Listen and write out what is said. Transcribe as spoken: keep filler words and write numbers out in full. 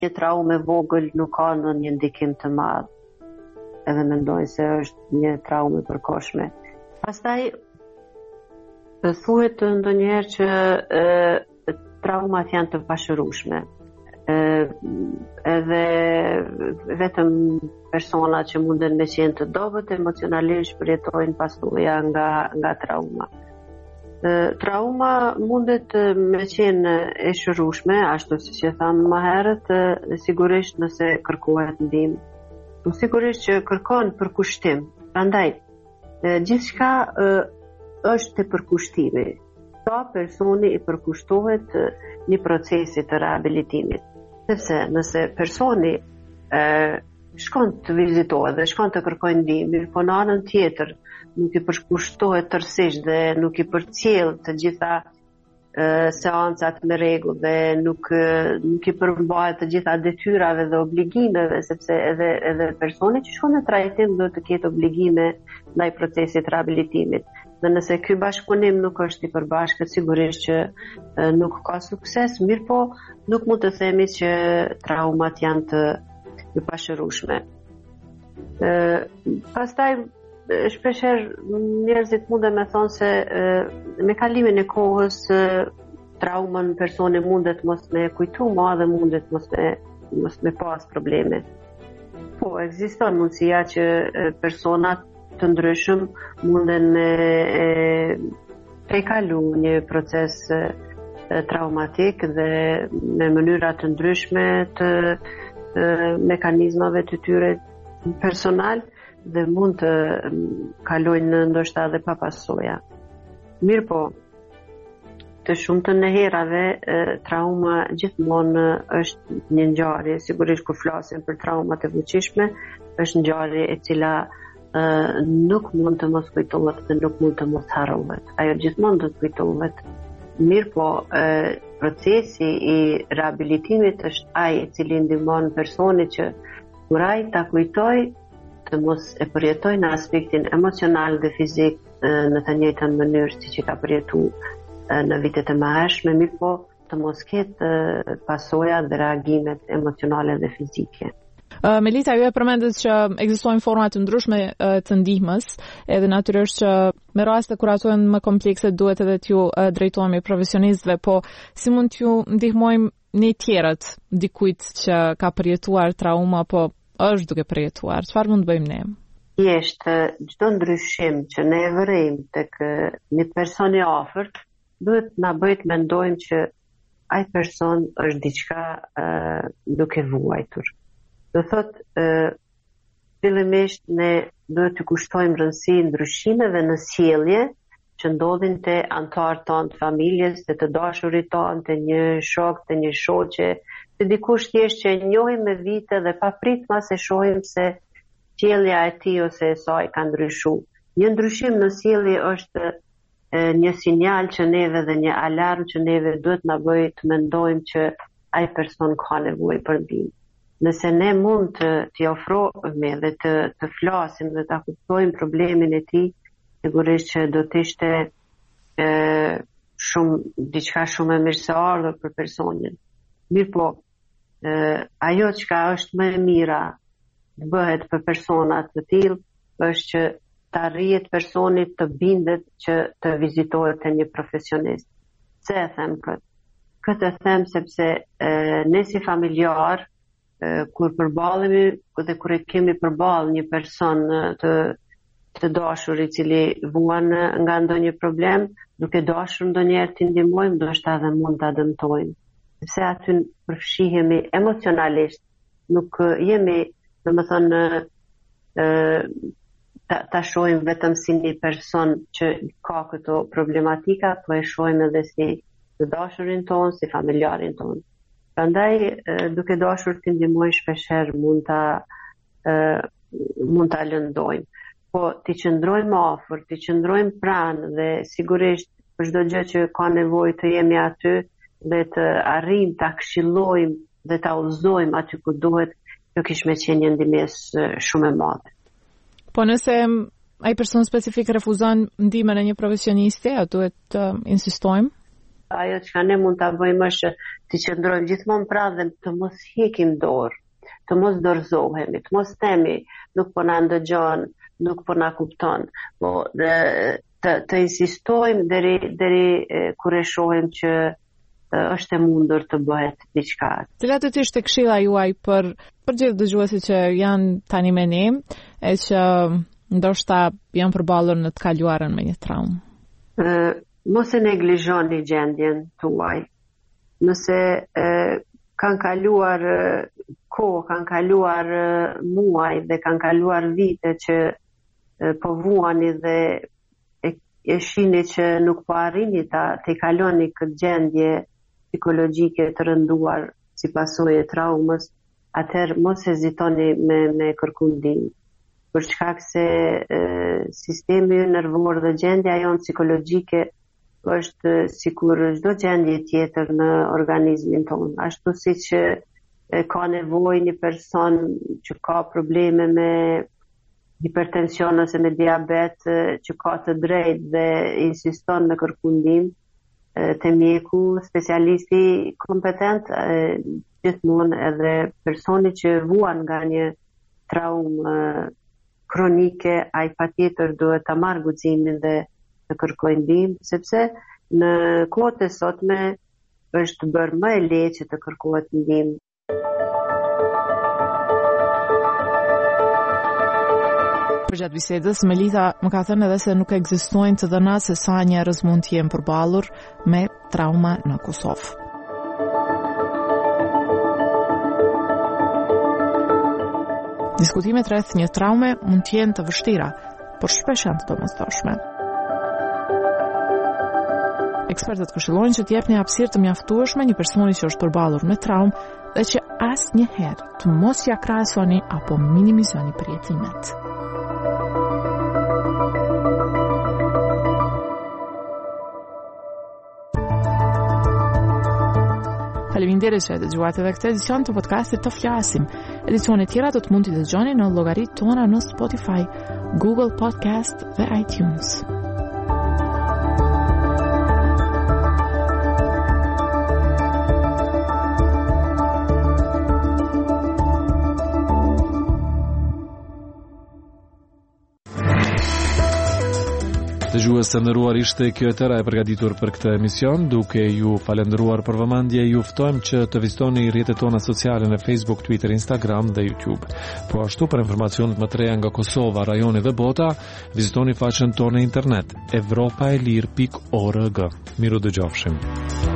një traumë e vogël nuk ka në një ndikim të madh, edhe mendoj se është një traumë e përkohshme. Pastaj thuhet ndonjëherë që e, traumat janë të pashërueshme. E, edhe vetëm persona që munden me qenë të dobët emocionalisht përjetojnë pasojë nga nga trauma. Trauma mundet me qenë e shërueshme, ashtu siç e thamë më herët, sigurisht nëse kërkohet ndihmë. Po sigurisht që kërkon përkushtim. Prandaj, gjithçka është te përkushtimi. Sa personi i përkushtohet një procesi të rehabilitimit. Sepse nëse personi e, shkon të vizitohet dhe shkon të kërkojë ndihmë, po në anën tjetër nuk i përkushtohet tërësisht dhe nuk i përcjell të gjitha e, seancat me rregull dhe nuk nuk i përmbahet të gjitha detyrave dhe obligimeve, sepse edhe edhe personi që shkon në trajtim duhet të ketë obligime ndaj procesit të rehabilitimit. Dhe nëse ky bashkëpunim nuk është i përbashkët, sigurisht që e, nuk ka sukses, mirë po nuk mund të themi që traumat janë të, të pashërueshme. E, pastaj shpeshherë njerëzit mundën me thonë se e, me kalimin e kohës e, traumën personi mundet mos me kujtu ma dhe mundet mos me, mos me pas probleme. Po, ekziston mundësia që e, personat të ndryshëm munden me e, pejkalu një proces e, traumatik dhe me mënyra të ndryshme të e, mekanizmave të tyre personal dhe mund të kalojnë ndoshta edhe pa pasoja. Mirë po, të shumtën e herave trauma gjithmonë është një ngjarje, sigurisht kur flasim për traumat e fuqishme, është ngjarje e cila e, nuk mund të mos kujtohet dhe nuk mund të mos harrohet. Ajo gjithmonë do të kujtohet. Mirë po, e, procesi i rehabilitimit është ai i cili ndihmon personin që kur ai ta kujtoj të mos e përjetoj në aspektin emocional dhe fizik në të njëjtën mënyrë siç e ka përjetuar në vitet e mëhershme, mirë po të mos ketë pasoja dhe reagimet emocionale dhe fizike. Uh, Melita, ju e përmendet që ekzistojnë forma të ndryshme uh, të ndihmës, edhe natyrisht që me raste kur ato janë më komplekse duhet edhe t'ju uh, drejtohemi profesionistëve, po si mund t'ju ndihmojmë ne tjerët dikujt që ka përjetuar trauma, po është duke përjetuar, çfarë mund të bëjmë ne? Jeshtë çdo ndryshim që ne e vërejmë tek një person i afërt, duhet na bëjë të mendojmë që ai person është diçka uh, duke vuajtur. Do thotë, uh, fillimisht ne duhet të kushtojmë rëndësi ndryshimeve në sjellje që ndodhin te anëtarët tonë të familjes, te të dashurit tonë, te një shok, te një shoqe, të dikush thjesht që e njohim me vite dhe papritma se shohim se sjellja e tij ose e saj ka ndryshuar. Një ndryshim në sjellje është e, një sinjal që neve dhe një alarm që neve duhet na bëjë të mendojmë që ai person ka nevojë për ndihmë. Nëse ne mund të t'i ofrohemi dhe të, të flasim dhe ta kuptojmë problemin e tij, sigurisht që do të ishte e, shumë diçka shumë e mirëseardhur për personin. Mirë po, e, ajo çka është më e mira të bëhet për personat të tillë është që të arrihet personit të bindet që të vizitohet te një profesionist. Pse e them këtë? Këtë e them sepse e, ne si familjar, e, kur përballemi dhe kur e kemi përballë një person të të dashur i cili vuan nga ndonjë problem, duke dashur ndonjëherë t'i ndihmojmë, ndoshta edhe mund ta dëmtojmë. Sepse aty përfshihemi emocionalisht, nuk jemi, domethënë, ta, ta shohim vetëm si një person që ka këto problematika, po e shohim edhe si të dashurin tonë, si familjarin tonë. Prandaj, duke dashur t'i ndihmojmë shpeshherë mund ta mund ta lëndojmë. Po t'i qëndrojmë afër, t'i qëndrojmë pranë dhe sigurisht për çdo gjë që ka nevojë të jemi aty dhe të arrijmë ta këshillojmë dhe ta udhëzojmë aty ku duhet, kjo kish me qenë një ndihmëse shumë e madhe. Po nëse ai person specifik refuzon ndihmën e një profesionisti, a duhet të insistojmë? ajo që ne mund ta bëjmë është të qëndrojmë gjithmonë pra dhe të mos hekim dorë, të mos dorëzohemi, të mos themi nuk po na ndëgjon, nuk po na kupton, po dhe, të, të insistojmë deri deri kur e shohim që është e mundur të bëhet diçka. Cilat do të ishte këshilla juaj për për gjithë dëgjuesit që janë tani me ne, e që ndoshta janë përballur në të kaluarën me një traumë? Uh, mos e neglizhoni gjendjen tuaj. Nëse uh, kanë kaluar uh, kohë, kanë kaluar uh, muaj dhe kanë kaluar vite që uh, po vuani dhe e, e shihni që nuk po arrini ta të kaloni këtë gjendje psikologjike të rënduar si pasojë e traumës, atëherë mos hezitoni me, me kërku ndihmë. Për shkak se e, sistemi nervor dhe gjendja jonë psikologjike është sikur çdo gjendje tjetër në organizmin tonë. Ashtu siç e, ka nevojë një person që ka probleme me hipertension ose me diabet, që ka të drejtë dhe insiston në kërku ndihmë të mjeku, specialisti kompetent, gjithmonë edhe personi që vuan nga një traumë kronike, ai patjetër duhet ta marrë guximin dhe të kërkojë ndihmë, sepse në kohët e sotme është bërë më e lehtë që të kërkohet ndihmë. Për gjatë bisedës, Melita më ka thënë edhe se nuk ekzistojnë të dhënat se sa njerëz mund të jenë përballur me trauma në Kosovë. Diskutimet rreth një traume mund të jenë të vështira, por shpesh janë të domosdoshme. Ekspertët këshillojnë që të jepni hapësirë të mjaftueshme një personi që është përballur me traumë dhe që asnjëherë të mos ia krahasoni apo minimizoni përjetimet. Faleminderit që e dëgjuat edhe këtë edicion të podcastit Të Flasim. Edicione tjera do të mund t'i dëgjoni në llogaritë tona në Spotify, Google Podcast dhe iTunes. Dëgjues të nderuar, ishte kjo e tëra e përgatitur për këtë emision. Duke ju falendëruar për vëmendje, ju ftojmë që të vizitoni rrjetet tona sociale në Facebook, Twitter, Instagram dhe YouTube. Po ashtu, për informacionet më të reja nga Kosova, rajoni dhe bota, vizitoni faqen tonë në internet evropaelir pikë org. Miru dëgjofshim.